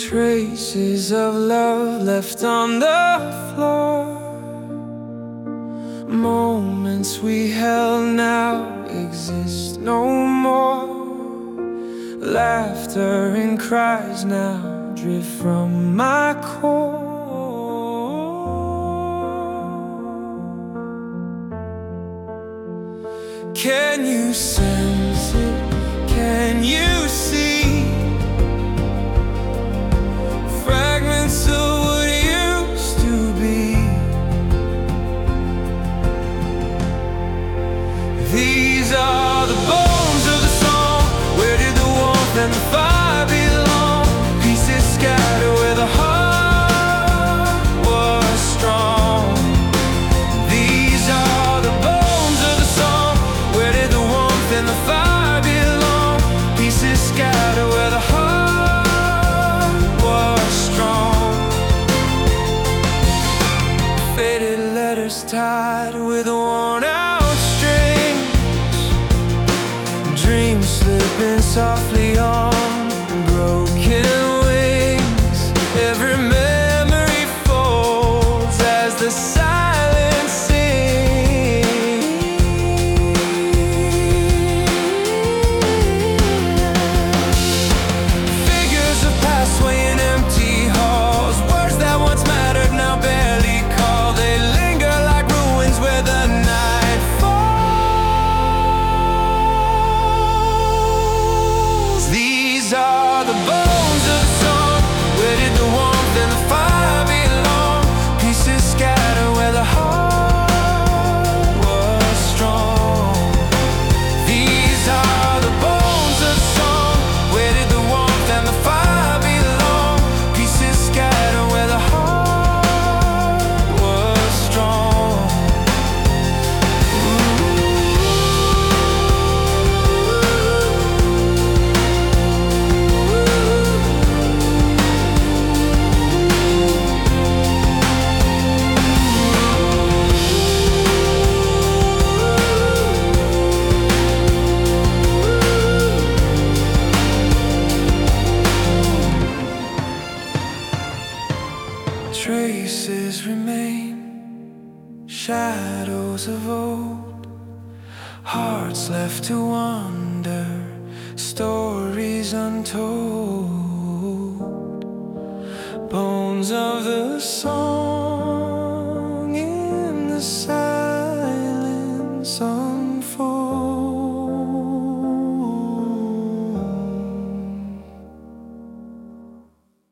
Traces of love left on the floor. Moments we held now exist no more. Laughter and cries now drift from my core. Can you sense it? Can you see? Fragments of what used to be. These are the bones of the song. Where did the warmth and the fire belong? Pieces scattered where the heart was strong. These are the bones of the song. Where did the warmth and the fire belong? Pieces scattered where the heart was strong. Faded letters tied with worn out strings. Dreams slipping softly on broken wings. Every memory folds as the silence sings. Figures of past swaying empty halls. Words that once mattered now barely call. They linger like ruins where the night falls. These are the bones of the song. Where did the warmth and the fire belong? Pieces scattered where the heart was strong. These are the bones of the song. Where did the warmth and the fire belong? Pieces scattered where the heart was strong. Traces remain, shadows of old, hearts left to wander, stories untold. Bones of the song in the silence unfold.